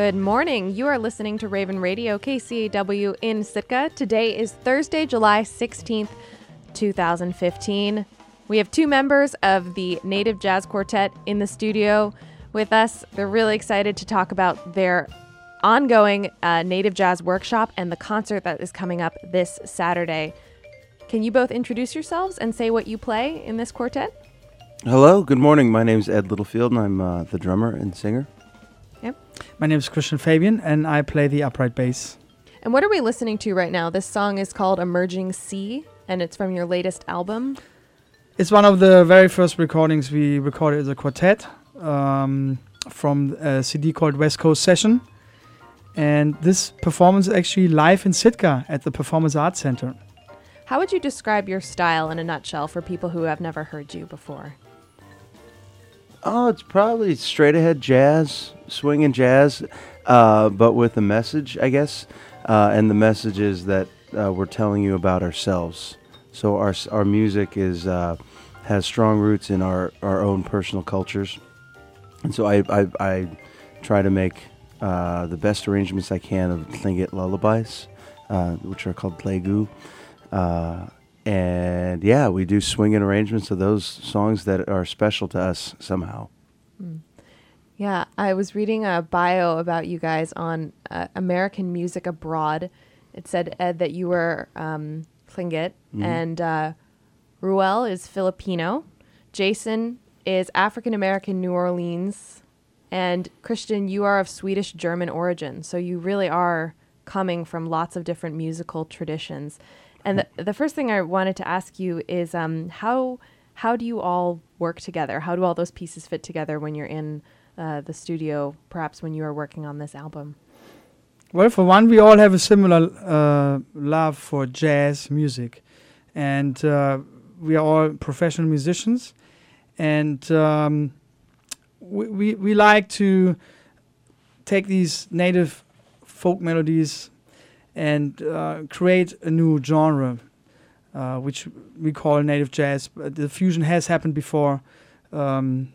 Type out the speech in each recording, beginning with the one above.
Good morning. You are listening to Raven Radio, KCAW in Sitka. Today is Thursday, July 16th, 2015. We have two members of the Native Jazz Quartet in the studio with us. They're really excited to talk about their ongoing Native Jazz workshop and the concert that is coming up this Saturday. Can you both introduce yourselves and say what you play in this quartet? Hello, good morning. My name's Ed Littlefield, and I'm the drummer and singer. Yep. My name is Christian Fabian, and I play the upright bass. And what are we listening to right now? This song is called Emerging Sea, and it's from your latest album. It's one of the very first recordings we recorded as a quartet from a CD called West Coast Session. And this performance is actually live in Sitka at the Performance Arts Center. How would you describe your style in a nutshell for people who have never heard you before? Oh, it's probably straight ahead jazz, swinging jazz, but with a message, I guess. And the message is that we're telling you about ourselves. So our music has strong roots in our own personal cultures. And so I try to make the best arrangements I can of Tlingit lullabies, which are called Tlegu. And yeah, we do swinging arrangements of those songs that are special to us somehow. Yeah, I was reading a bio about you guys on American Music Abroad. It said, Ed, that you were Tlingit, and Ruel is Filipino, Jason is African-American New Orleans, and Christian, you are of Swedish-German origin. So you really are coming from lots of different musical traditions. And the first thing I wanted to ask you is how do you all work together? How do all those pieces fit together when you're in the studio, perhaps when you are working on this album? Well, for one, we all have a similar love for jazz music. And we are all professional musicians. And we like to take these native folk melodies and create a new genre, which we call native jazz. But the fusion has happened before. I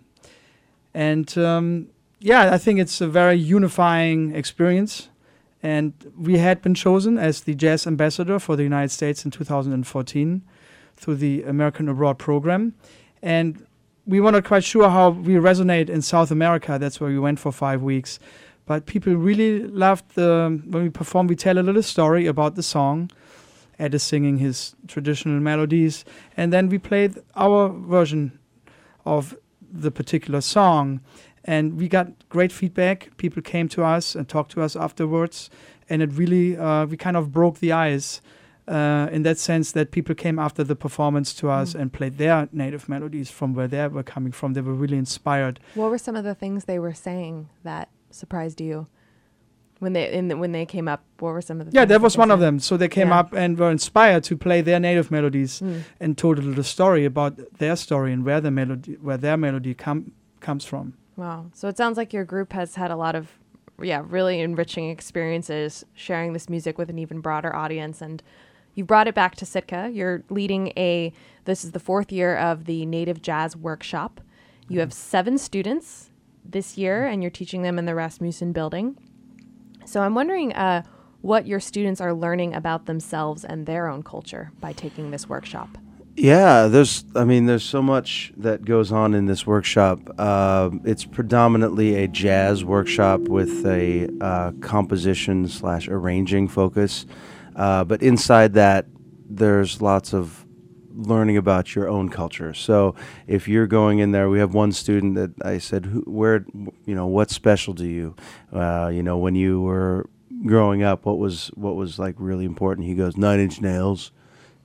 think it's a very unifying experience. And we had been chosen as the jazz ambassador for the United States in 2014 through the American Abroad program. And we were not quite sure how we resonate in South America. That's where we went for 5 weeks. But people really loved when we perform, we tell a little story about the song. Ed is singing his traditional melodies. And then we played our version of the particular song. And we got great feedback. People came to us and talked to us afterwards. And it really, we kind of broke the ice in that sense that people came after the performance to us and played their native melodies from where they were coming from. They were really inspired. What were some of the things they were saying that surprised you when they came up? What were some of the things that was one of them. So they came up and were inspired to play their native melodies and told a little story about their story and where their melody comes from. Wow. So it sounds like your group has had a lot of really enriching experiences sharing this music with an even broader audience, and you brought it back to Sitka. You're leading this is the 4th year of the Native Jazz Workshop. You have 7 students this year, and you're teaching them in the Rasmussen building. So I'm wondering what your students are learning about themselves and their own culture by taking this workshop. Yeah, there's so much that goes on in this workshop. It's predominantly a jazz workshop with a composition/arranging focus. But inside that, there's lots of learning about your own culture. So if you're going in there, we have one student that I said, what's special to you? When you were growing up, what was like really important? He goes, 9 Inch Nails,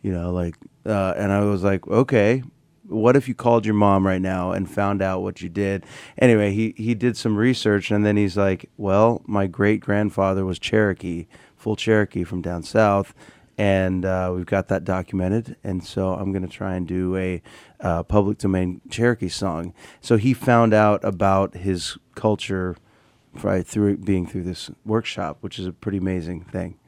and I was like, okay, what if you called your mom right now and found out what you did? Anyway, he did some research, and then he's like, well, my great-grandfather was full Cherokee from down south, and we've got that documented, and so I'm going to try and do a public domain Cherokee song. So he found out about his culture through this workshop, which is a pretty amazing thing.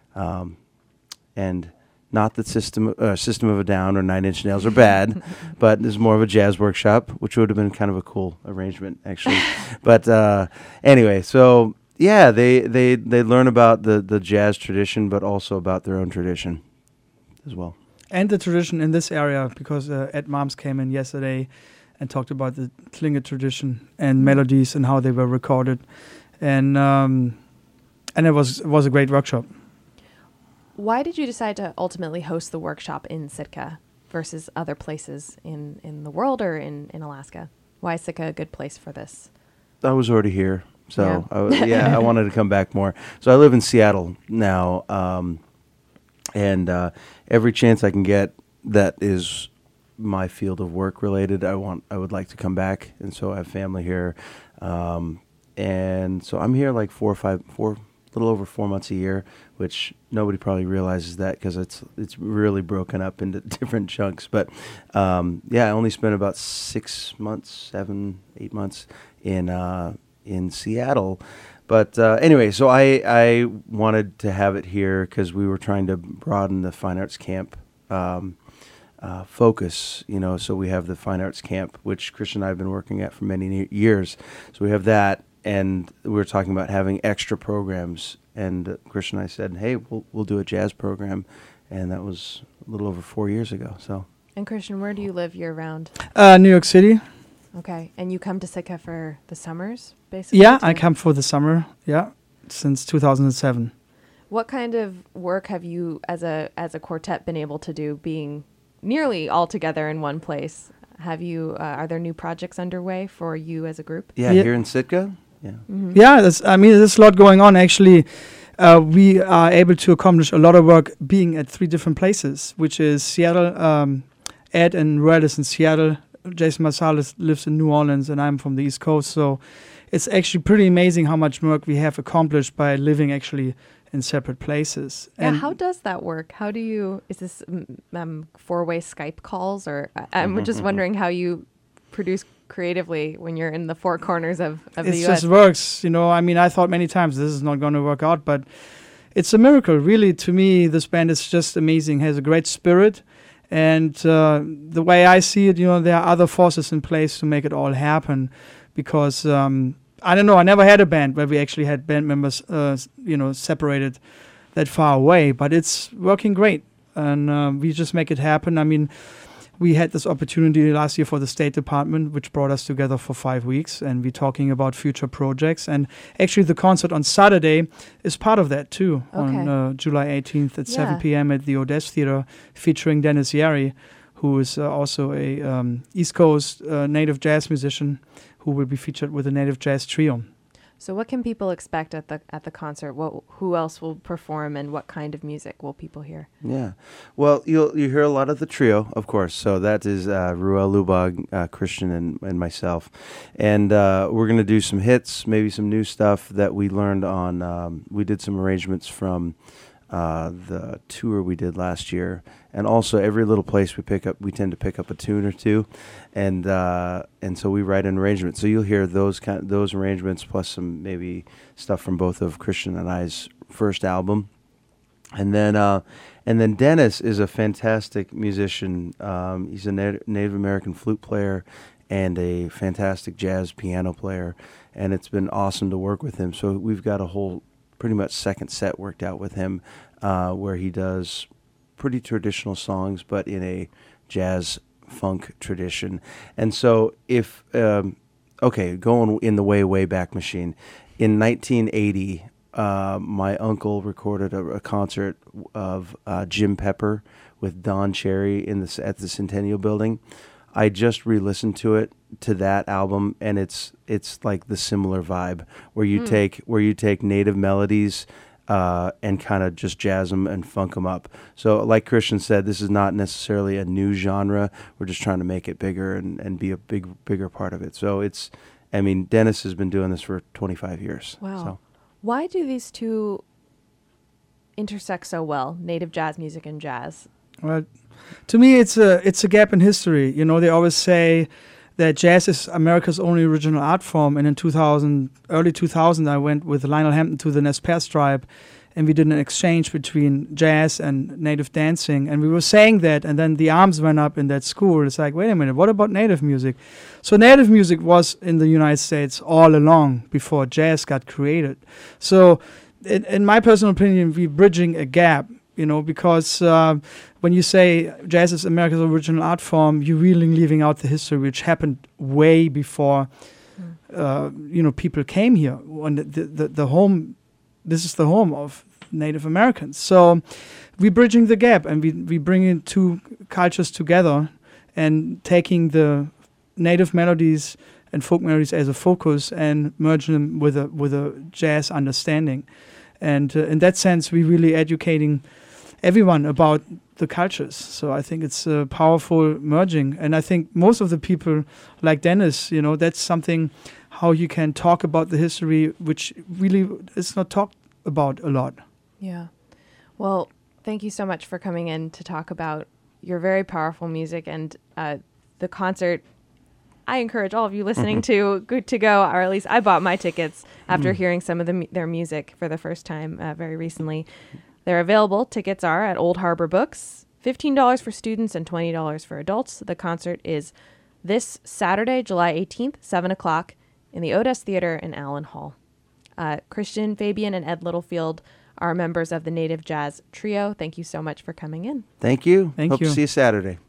And not that System of a Down or 9 Inch Nails are bad, but it's more of a jazz workshop, which would have been kind of a cool arrangement, actually. But anyway, so Yeah, they learn about the jazz tradition, but also about their own tradition as well. And the tradition in this area, because Ed Moms came in yesterday and talked about the Tlingit tradition and melodies and how they were recorded, and it was a great workshop. Why did you decide to ultimately host the workshop in Sitka versus other places in the world or in Alaska? Why is Sitka a good place for this? I was already here, so I wanted to come back more. So I live in Seattle now, and every chance I can get that is my field of work related, I would like to come back, and so I have family here, and so I'm here like little over 4 months a year, which nobody probably realizes that because it's really broken up into different chunks. But I only spent about 7, 8 months in Seattle. But anyway, so I wanted to have it here because we were trying to broaden the Fine Arts Camp focus, so we have the Fine Arts Camp, which Christian and I have been working at for many years. So we have that, and we were talking about having extra programs, and Christian and I said, hey, we'll do a jazz program, and that was a little over 4 years ago. So. And Christian, where do you live year-round? New York City. Okay, and you come to Sitka for the summers, basically? Yeah, I come for the summer, since 2007. What kind of work have you, as a quartet, been able to do, being nearly all together in one place? Have you? Are there new projects underway for you as a group? Yeah, here in Sitka. Yeah. Mm-hmm. Yeah, there's a lot going on. Actually, we are able to accomplish a lot of work being at 3 different places, which is Seattle. Ed and Ruel is in Seattle. Jason Marsalis lives in New Orleans, and I'm from the East Coast. So it's actually pretty amazing how much work we have accomplished by living actually in separate places. Yeah, and how does that work? How do you, is this 4-way Skype calls, or I'm just wondering how you produce creatively when you're in the 4 corners of the US? It just works, I thought many times this is not going to work out, but it's a miracle. Really, to me, this band is just amazing, has a great spirit. And the way I see it, there are other forces in place to make it all happen, because I don't know, I never had a band where we actually had band members, separated that far away, but it's working great, and we just make it happen. We had this opportunity last year for the State Department, which brought us together for 5 weeks, and we're talking about future projects. And actually, the concert on Saturday is part of that too, on July 18th at 7 p.m. at the Odess Theater, featuring Dennis Yeri, who is also a East Coast native jazz musician, who will be featured with a native jazz trio. So what can people expect at the concert? Who else will perform, and what kind of music will people hear? Yeah, well, you hear a lot of the trio, of course. So that is Ruel Lubag, Christian, and myself, and we're going to do some hits, maybe some new stuff that we learned on. We did some arrangements from the tour we did last year, and also every little place we tend to pick up a tune or two, and so we write an arrangement. So you'll hear those arrangements plus some maybe stuff from both of Christian and I's first album, and then Dennis is a fantastic musician. He's a Native American flute player and a fantastic jazz piano player, and it's been awesome to work with him. So we've got a whole pretty much second set worked out with him, where he does pretty traditional songs, but in a jazz funk tradition. And so going in the way back machine, in 1980, my uncle recorded a concert of Jim Pepper with Don Cherry at the Centennial Building. I just re-listened to that album, and it's like the similar vibe where you take native melodies and kind of just jazz them and funk them up. So like Christian said, this is not necessarily a new genre. We're just trying to make it bigger and be a bigger part of it. So Dennis has been doing this for 25 years. Wow. So. Why do these two intersect so well, native jazz music and jazz? Well, to me, it's a gap in history. They always say that jazz is America's only original art form. And in early 2000, I went with Lionel Hampton to the Nez Perce tribe, and we did an exchange between jazz and native dancing, and we were saying that, and then the arms went up in that school. It's like, wait a minute, what about native music? So native music was in the United States all along before jazz got created. So in my personal opinion, we're bridging a gap, because when you say jazz is America's original art form, you're really leaving out the history which happened way before people came here. When the home, this is the home of Native Americans. So we're bridging the gap, and we bringing two cultures together and taking the native melodies and folk melodies as a focus and merging them with a jazz understanding. And in that sense, we're really educating everyone about the cultures. So I think it's a powerful merging. And I think most of the people like Dennis, that's something how you can talk about the history, which really is not talked about a lot. Yeah. Well, thank you so much for coming in to talk about your very powerful music and the concert. I encourage all of you listening to go, or at least I bought my tickets after hearing some of their music for the first time very recently. They're available. Tickets are at Old Harbor Books, $15 for students and $20 for adults. The concert is this Saturday, July 18th, 7 o'clock in the Odes Theater in Allen Hall. Christian Fabian and Ed Littlefield are members of the Native Jazz Trio. Thank you so much for coming in. Thank you. Thank Hope you. to see you Saturday.